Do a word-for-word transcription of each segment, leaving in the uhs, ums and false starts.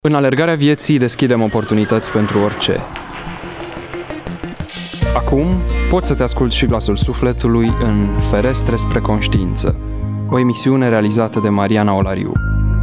În alergarea vieții deschidem oportunități pentru orice. Acum poți să-ți asculți și glasul sufletului în Ferestre spre conștiință, o emisiune realizată de Mariana Olariu.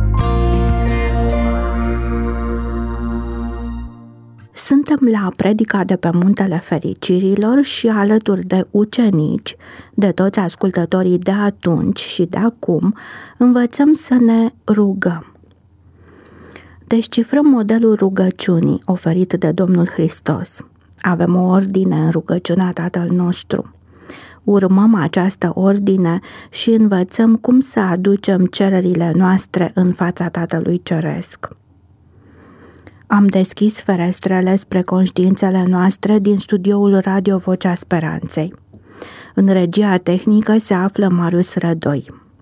Suntem la predica de pe Muntele Fericirilor și alături de ucenici, de toți ascultătorii de atunci și de acum, învățăm să ne rugăm. Descifrăm modelul rugăciunii oferit de Domnul Hristos. Avem o ordine în rugăciunea Tatăl nostru. Urmăm această ordine și învățăm cum să aducem cererile noastre în fața Tatălui Ceresc. Am deschis ferestrele spre conștiințele noastre din studioul Radio Vocea Speranței. În regia tehnică se află Marius Rădoi.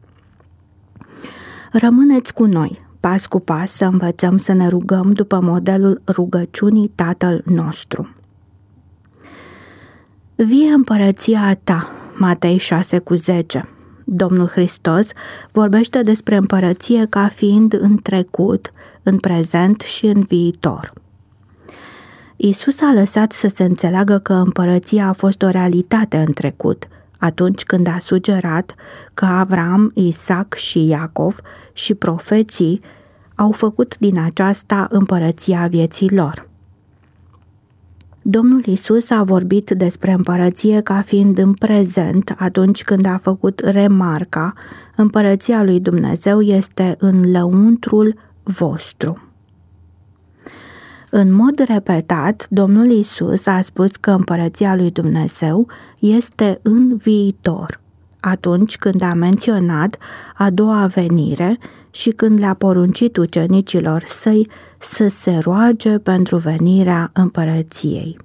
Rămâneți cu noi, pas cu pas, să învățăm să ne rugăm după modelul rugăciunii Tatăl nostru. Vie împărăția ta, Matei șase cu zece. Domnul Hristos vorbește despre împărăție ca fiind în trecut, în prezent și în viitor. Iisus a lăsat să se înțeleagă că împărăția a fost o realitate în trecut, atunci când a sugerat că Avram, Isaac și Iacov și profeții au făcut din aceasta împărăția vieții lor. Domnul Iisus a vorbit despre împărăție ca fiind în prezent atunci când a făcut remarca: împărăția lui Dumnezeu este în lăuntrul vostru. În mod repetat, Domnul Iisus a spus că împărăția lui Dumnezeu este în viitor, atunci când a menționat a doua venire și când le-a poruncit ucenicilor săi să se roage pentru venirea împărăției.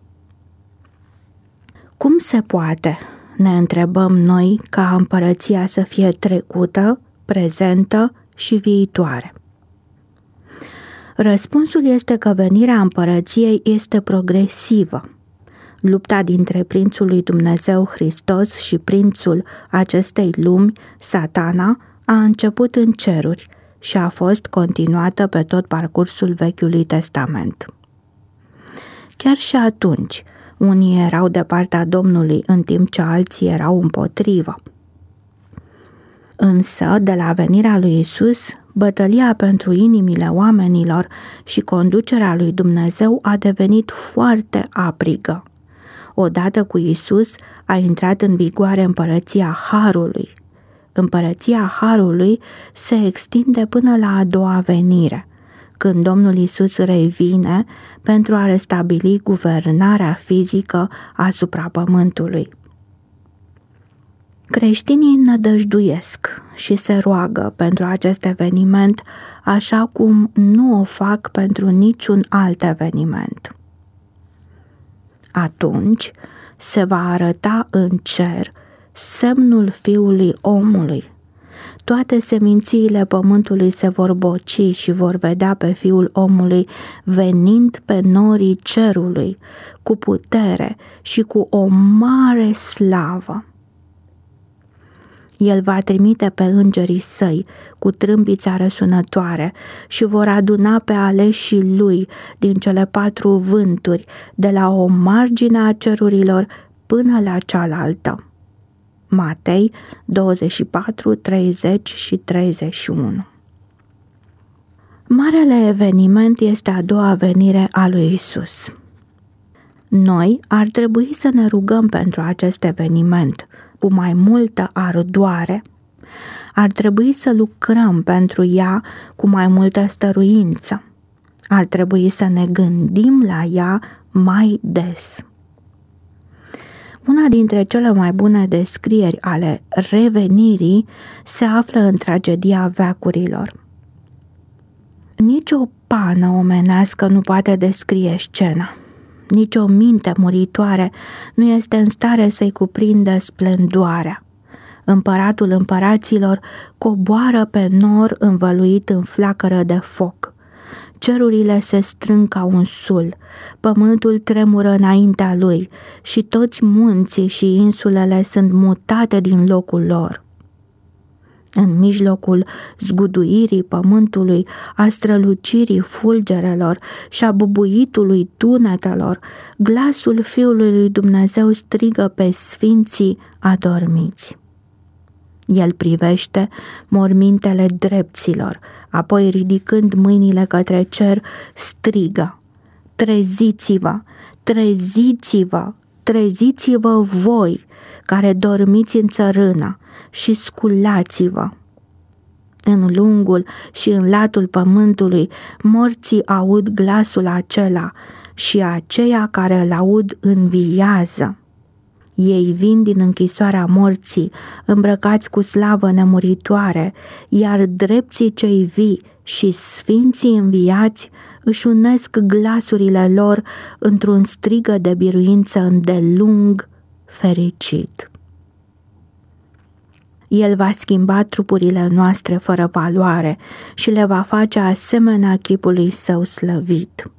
Cum se poate, ne întrebăm noi, ca împărăția să fie trecută, prezentă și viitoare? Răspunsul este că venirea împărăției este progresivă. Lupta dintre prințul lui Dumnezeu Hristos și prințul acestei lumi, Satana, a început în ceruri și a fost continuată pe tot parcursul Vechiului Testament. Chiar și atunci, unii erau de partea Domnului, în timp ce alții erau împotrivă. Însă, de la venirea lui Iisus, bătălia pentru inimile oamenilor și conducerea lui Dumnezeu a devenit foarte aprigă. Odată cu Iisus a intrat în vigoare împărăția Harului. Împărăția Harului se extinde până la a doua venire, când Domnul Iisus revine pentru a restabili guvernarea fizică asupra pământului. Creștinii nădăjduiesc și se roagă pentru acest eveniment, așa cum nu o fac pentru niciun alt eveniment. Atunci se va arăta în cer semnul Fiului Omului. Toate semințiile pământului se vor boci și vor vedea pe Fiul Omului venind pe norii cerului, cu putere și cu o mare slavă. El va trimite pe îngerii săi cu trâmbița răsunătoare și vor aduna pe aleșii lui din cele patru vânturi, de la o margine a cerurilor până la cealaltă. Matei douăzeci și patru, treizeci și treizeci și unu. Marele eveniment este a doua venire a lui Iisus. Noi ar trebui să ne rugăm pentru acest eveniment cu mai multă ardoare. Ar trebui să lucrăm pentru ea cu mai multă stăruință. Ar trebui să ne gândim la ea mai des. Una dintre cele mai bune descrieri ale revenirii se află în tragedia veacurilor. Nici o pană omenească nu poate descrie scena. Nici o minte muritoare nu este în stare să-i cuprindă splendoarea. Împăratul împăraților coboară pe nor învăluit în flacără de foc. Cerurile se strâng ca un sul, pământul tremură înaintea lui și toți munții și insulele sunt mutate din locul lor. În mijlocul zguduirii pământului, a strălucirii fulgerelor și a bubuitului tunetelor, glasul Fiului lui Dumnezeu strigă pe sfinții adormiți. El privește mormintele drepților, apoi ridicând mâinile către cer, strigă: treziți-vă, treziți-vă, treziți-vă voi, care dormiți în țărână, și sculați-vă. În lungul și în latul pământului, morții aud glasul acela și aceia care îl aud înviază. Ei vin din închisoarea morții, îmbrăcați cu slavă nemuritoare, iar drepții cei vii și sfinții înviați își unesc glasurile lor într-un strigă de biruință îndelung fericit. El va schimba trupurile noastre fără valoare și le va face asemenea chipului său slăvit.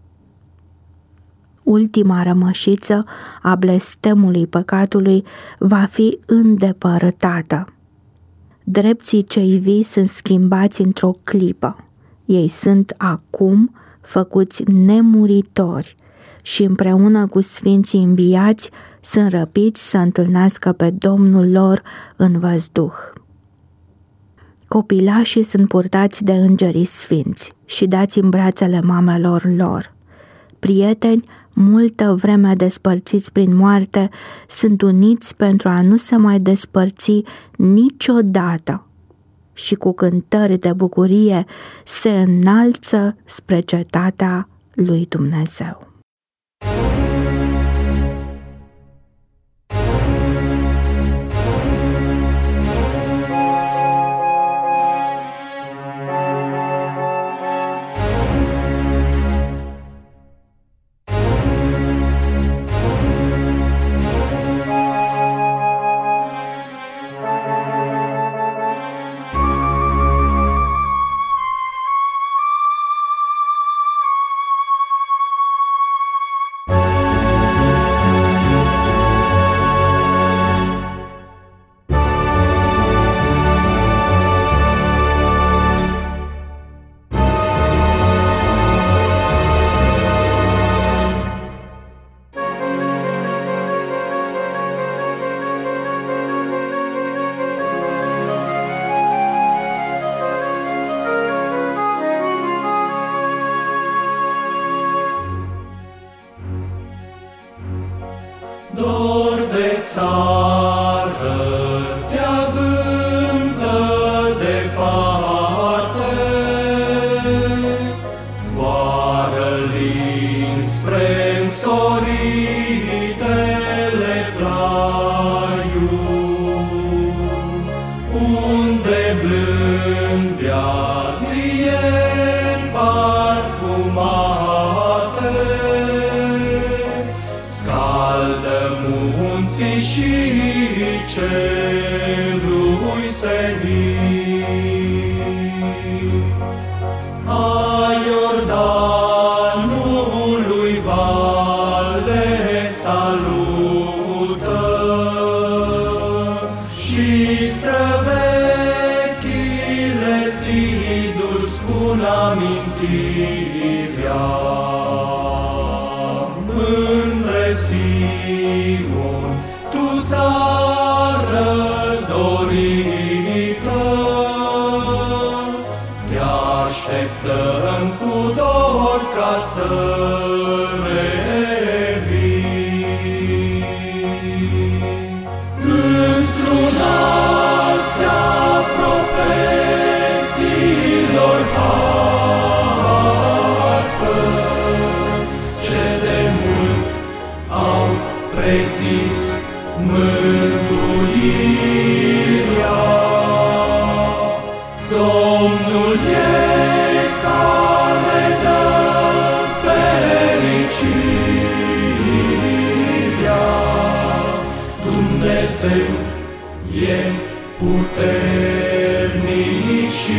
Ultima rămășiță a blestemului păcatului va fi îndepărtată. Drepții cei vii sunt schimbați într-o clipă. Ei sunt acum făcuți nemuritori și împreună cu sfinții înviați sunt răpiți să întâlnească pe Domnul lor în văzduh. Copilașii sunt purtați de îngerii sfinți și dați în brațele mamelor lor. Prieteni, multă vreme despărțiți prin moarte, sunt uniți pentru a nu se mai despărți niciodată și cu cântări de bucurie se înalță spre cetatea lui Dumnezeu. Dor de țară te avântă departe, zboară lin spre însoritele plaiuri, unde blândea client parfumate, scaldă munții și cerului senin. A Iordanului vale salută și străvechile ziduri spun amintirea. Mândre Sion, tu țară dorită, te așteptăm cu dor ca să revii. Înstrunați-a profeților harfă, ce de mult au prezis mântuirea. Domnul e care dă fericirea, Dumnezeu e puternic și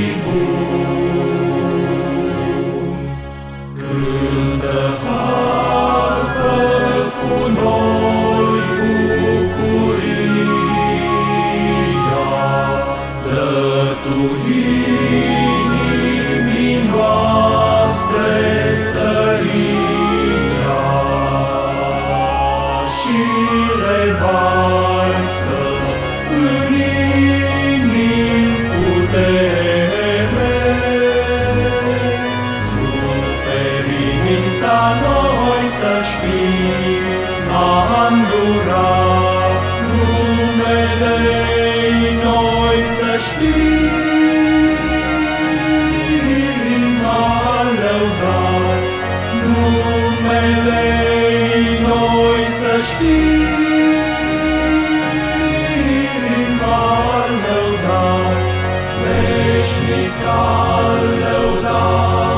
bun. Cântă harfă cu noi bucuria, dă tu să știm, a îndurat numele noi să știm, a lăudat numele noi să știm, a lăudat veșnic a lăudat.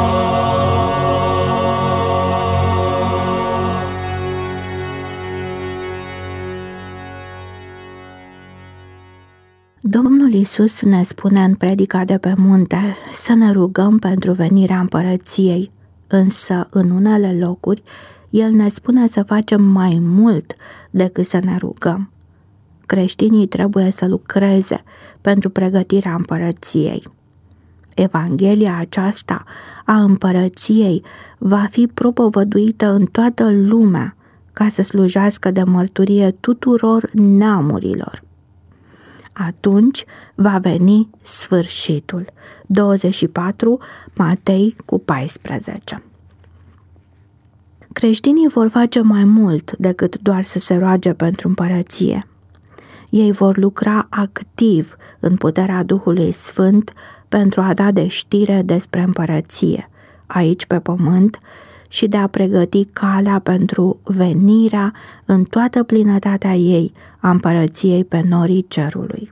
Domnul Iisus ne spune în predica de pe munte să ne rugăm pentru venirea împărăției, însă în unele locuri El ne spune să facem mai mult decât să ne rugăm. Creștinii trebuie să lucreze pentru pregătirea împărăției. Evanghelia aceasta a împărăției va fi propovăduită în toată lumea ca să slujească de mărturie tuturor neamurilor. Atunci va veni sfârșitul. douăzeci și patru Matei cu paisprezece. Creștinii vor face mai mult decât doar să se roage pentru împărăție. Ei vor lucra activ în puterea Duhului Sfânt pentru a da de știre despre împărăție, aici pe pământ, și de a pregăti calea pentru venirea în toată plinătatea ei a împărăției pe norii cerului.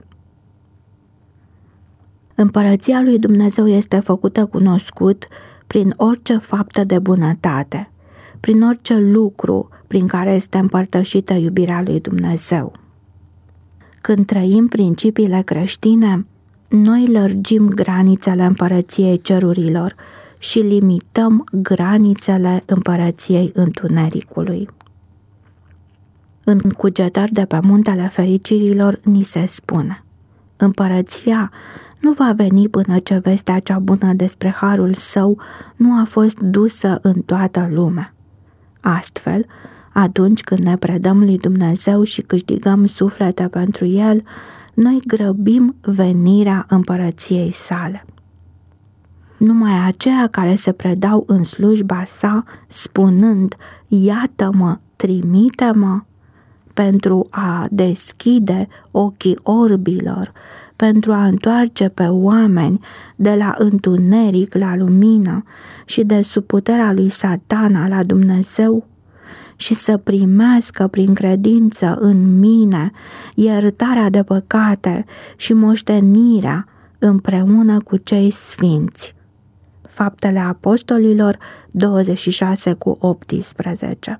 Împărăția lui Dumnezeu este făcută cunoscut prin orice faptă de bunătate, prin orice lucru prin care este împărtășită iubirea lui Dumnezeu. Când trăim principiile creștine, noi lărgim granițele împărăției cerurilor și limităm granițele împărăției întunericului. În Cugetări de pe Muntele Fericirilor ni se spune: împărăția nu va veni până ce vestea cea bună despre harul său nu a fost dusă în toată lumea. Astfel, atunci când ne predăm lui Dumnezeu și câștigăm suflete pentru El, noi grăbim venirea împărăției sale. Numai aceia care se predau în slujba sa, spunând: iată-mă, trimite-mă, pentru a deschide ochii orbilor, pentru a întoarce pe oameni de la întuneric la lumină și de sub puterea lui Satana la Dumnezeu, și să primească prin credință în mine iertarea de păcate și moștenirea împreună cu cei sfinți. Faptele Apostolilor douăzeci și șase cu optsprezece.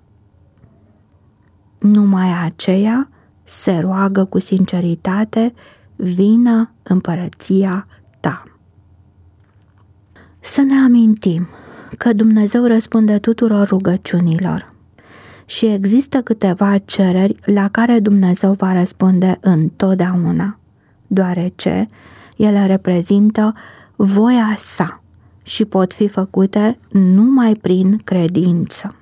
Numai aceea se roagă cu sinceritate: vină împărăția ta. Să ne amintim că Dumnezeu răspunde tuturor rugăciunilor și există câteva cereri la care Dumnezeu va răspunde întotdeauna, deoarece ele reprezintă voia sa și pot fi făcute numai prin credință.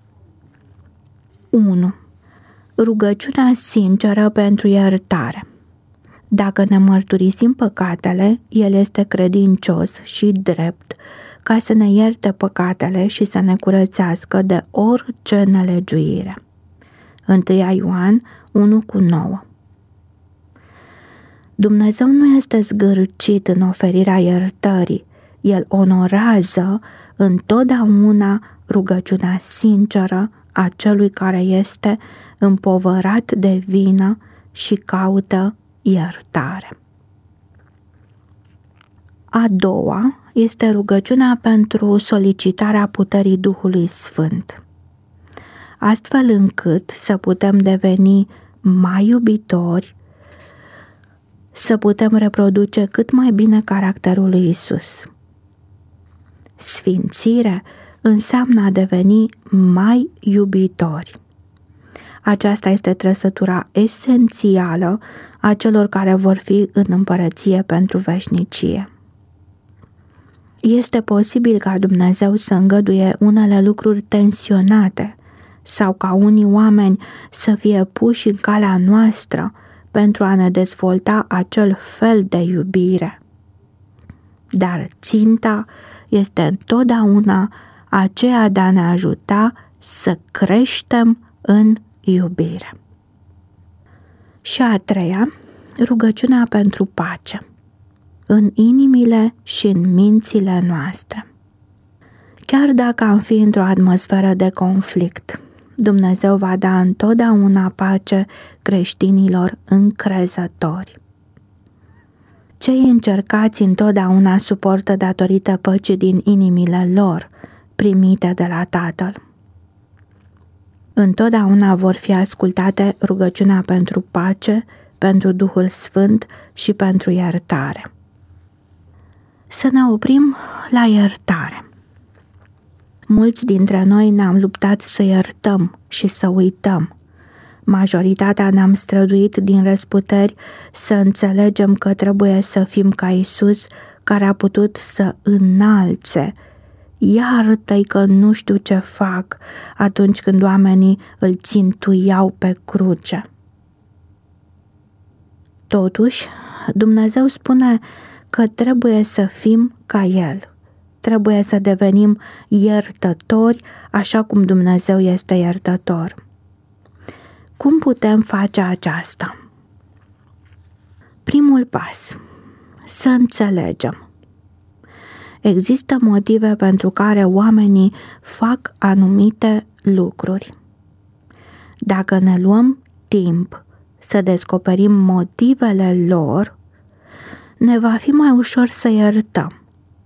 unu. Rugăciunea sinceră pentru iertare. Dacă ne mărturisim păcatele, El este credincios și drept ca să ne ierte păcatele și să ne curățească de orice nelegiuire. întâi Ioan unu cu nouă. Dumnezeu nu este zgârcit în oferirea iertării. El onorează întotdeauna rugăciunea sinceră a celui care este împovărat de vină și caută iertare. A doua este rugăciunea pentru solicitarea puterii Duhului Sfânt, astfel încât să putem deveni mai iubitori, să putem reproduce cât mai bine caracterul lui Isus. Sfințire înseamnă a deveni mai iubitori. Aceasta este trăsătura esențială a celor care vor fi în împărăție pentru veșnicie. Este posibil ca Dumnezeu să îngăduie unele lucruri tensionate sau ca unii oameni să fie puși în calea noastră pentru a ne dezvolta acel fel de iubire. Dar ținta este întotdeauna aceea de a ne ajuta să creștem în iubire. Și a treia, rugăciunea pentru pace, în inimile și în mințile noastre. Chiar dacă am fi într-o atmosferă de conflict, Dumnezeu va da întotdeauna pace creștinilor încrezători. Cei încercați întotdeauna suportă datorită păcii din inimile lor, primite de la Tatăl. Întotdeauna vor fi ascultate rugăciunea pentru pace, pentru Duhul Sfânt și pentru iertare. Să ne oprim la iertare. Mulți dintre noi ne-am luptat să iertăm și să uităm. Majoritatea ne-am străduit din răsputeri să înțelegem că trebuie să fim ca Iisus, care a putut să înalțe. Iartă-i că nu știu ce fac, atunci când oamenii îl țintuiau pe cruce. Totuși, Dumnezeu spune că trebuie să fim ca El. Trebuie să devenim iertători așa cum Dumnezeu este iertător. Cum putem face aceasta? Primul pas. Să înțelegem. Există motive pentru care oamenii fac anumite lucruri. Dacă ne luăm timp să descoperim motivele lor, ne va fi mai ușor să iertăm.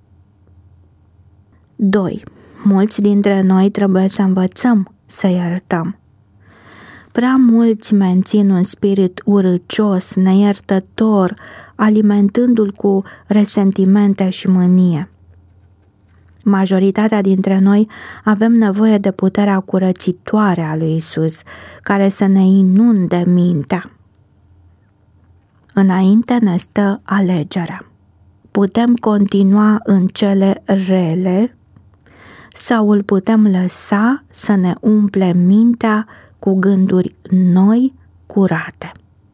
doi. Mulți dintre noi trebuie să învățăm să iertăm. Prea mulți mențin un spirit urâcios, neiertător, alimentându-l cu resentimente și mânie. Majoritatea dintre noi avem nevoie de puterea curățitoare a lui Isus, care să ne inunde mintea. Înainte ne stă alegerea. Putem continua în cele rele sau îl putem lăsa să ne umple mintea cu gânduri noi, curate.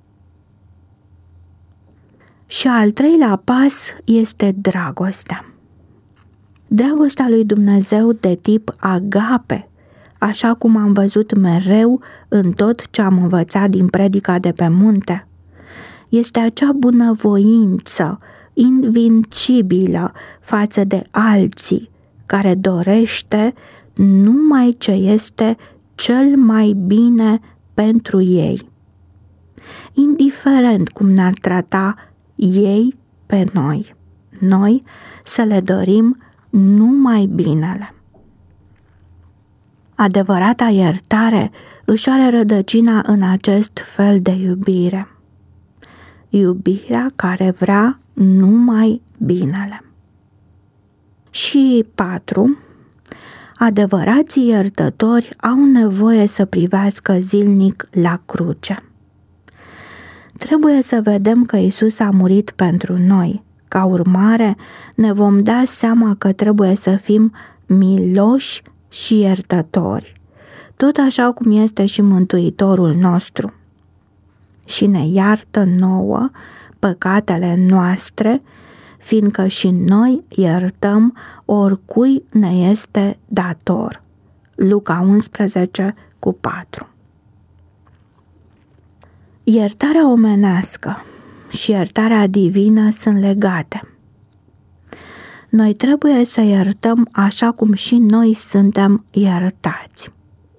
Și al treilea pas este dragostea. Dragostea lui Dumnezeu de tip agape, așa cum am văzut mereu în tot ce am învățat din predica de pe munte, este acea bunăvoință invincibilă față de alții, care dorește numai ce este cel mai bine pentru ei, indiferent cum ne-ar trata ei pe noi. Noi să le dorim numai binele. Adevărata iertare își are rădăcina în acest fel de iubire. Iubirea care vrea numai binele. Și patru. Adevărații iertători au nevoie să privească zilnic la cruce. Trebuie să vedem că Isus a murit pentru noi. Ca urmare, ne vom da seama că trebuie să fim miloși și iertători, tot așa cum este și Mântuitorul nostru. Și ne iartă nouă păcatele noastre, fiindcă și noi iertăm oricui ne este dator. Luca unsprezece cu patru. Iertarea omenească și iertarea divină sunt legate. Noi trebuie să iertăm așa cum și noi suntem iertați.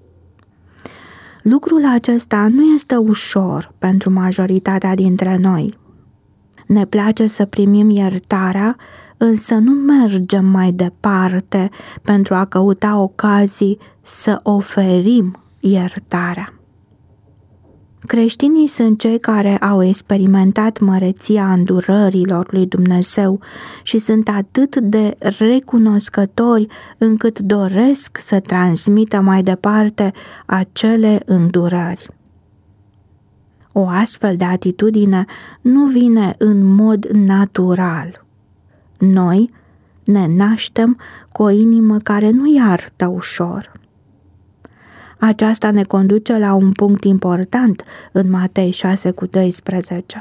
Lucrul acesta nu este ușor pentru majoritatea dintre noi. Ne place să primim iertarea, însă nu mergem mai departe pentru a căuta ocazii să oferim iertarea. Creștinii sunt cei care au experimentat măreția îndurărilor lui Dumnezeu și sunt atât de recunoscători încât doresc să transmită mai departe acele îndurări. O astfel de atitudine nu vine în mod natural. Noi ne naștem cu o inimă care nu iartă ușor. Aceasta ne conduce la un punct important în Matei șase cu doisprezece.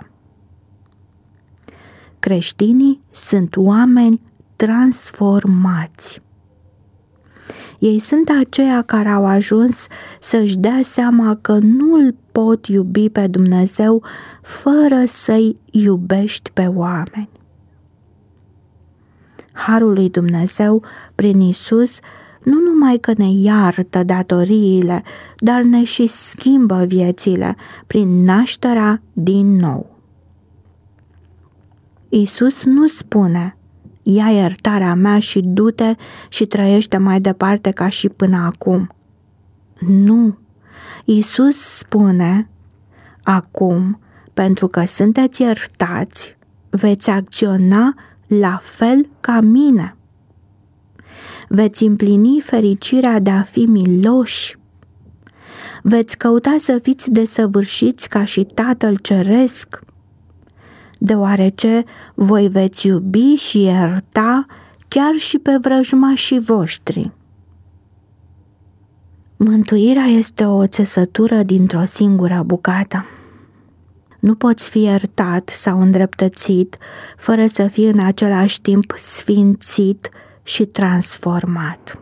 Creștinii sunt oameni transformați. Ei sunt aceia care au ajuns să-și dea seama că nu-L pot iubi pe Dumnezeu fără să-i iubești pe oameni. Harul lui Dumnezeu prin Iisus nu numai că ne iartă datoriile, dar ne și schimbă viețile prin nașterea din nou. Iisus nu spune: ia iertarea mea și du-te și trăiește mai departe ca și până acum. Nu, Iisus spune: acum, pentru că sunteți iertați, veți acționa la fel ca mine. Veți împlini fericirea de a fi miloși. Veți căuta să fiți desăvârșiți ca și Tatăl Ceresc, deoarece voi veți iubi și ierta chiar și pe vrăjmașii voștri. Mântuirea este o țesătură dintr-o singură bucată. Nu poți fi iertat sau îndreptățit fără să fii în același timp sfințit și transformat.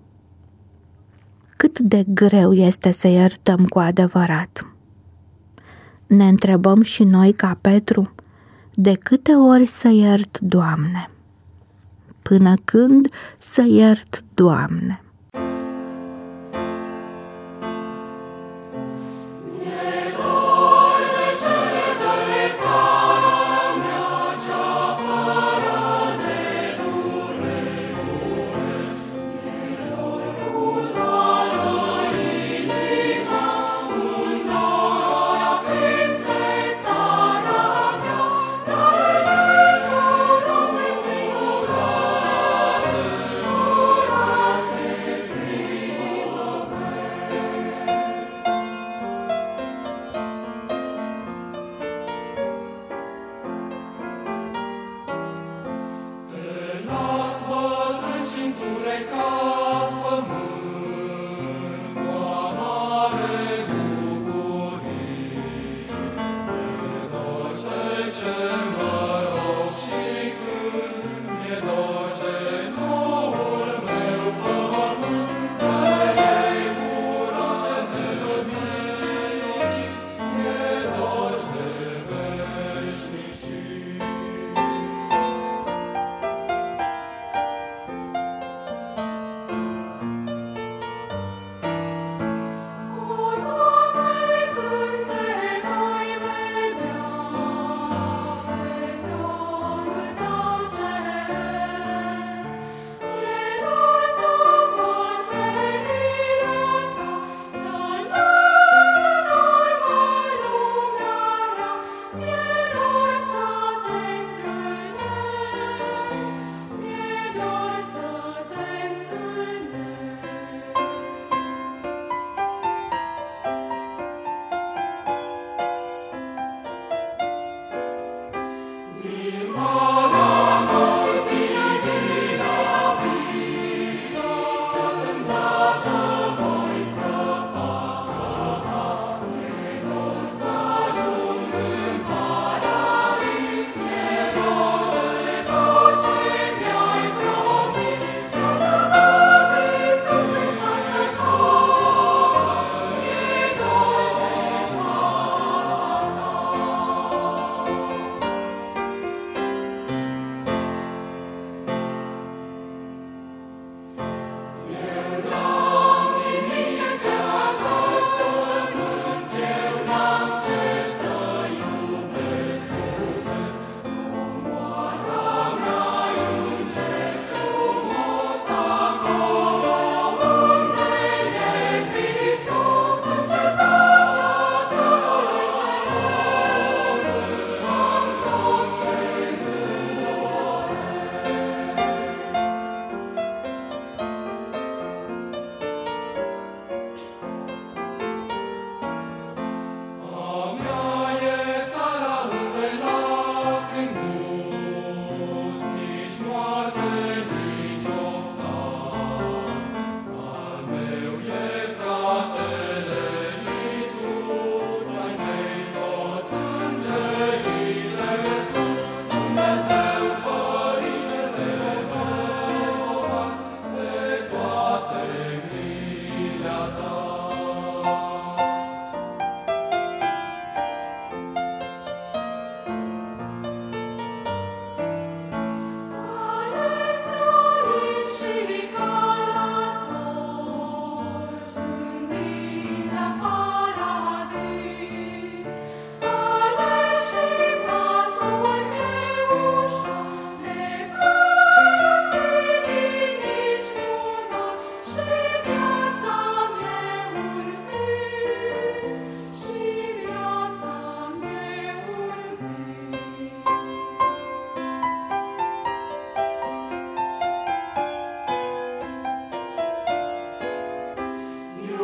Cât de greu este să iertăm cu adevărat? Ne întrebăm și noi ca Petru: de câte ori să iert, Doamne? Până când să iert, Doamne?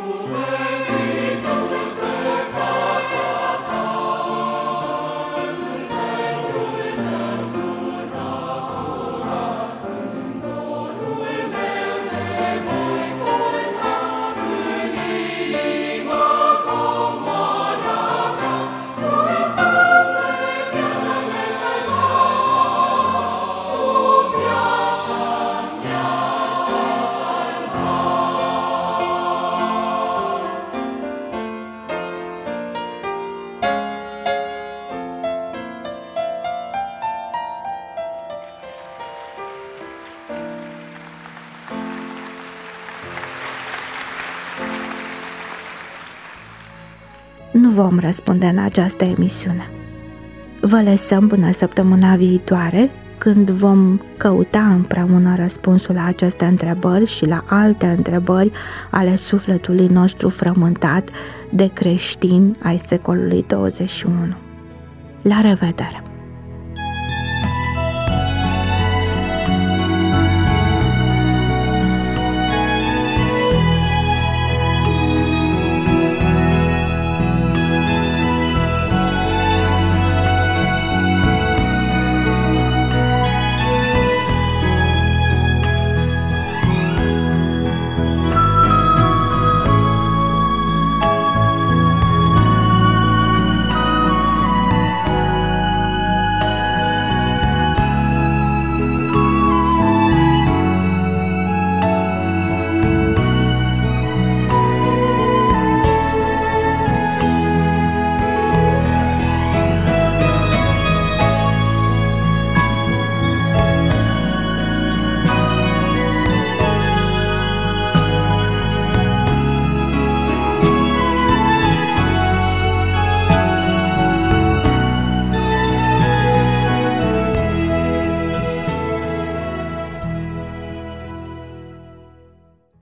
Nu vom răspunde în această emisiune. Vă lăsăm până săptămâna viitoare, când vom căuta împreună răspunsul la aceste întrebări și la alte întrebări ale sufletului nostru frământat de creștini ai secolului douăzeci și unu. La revedere!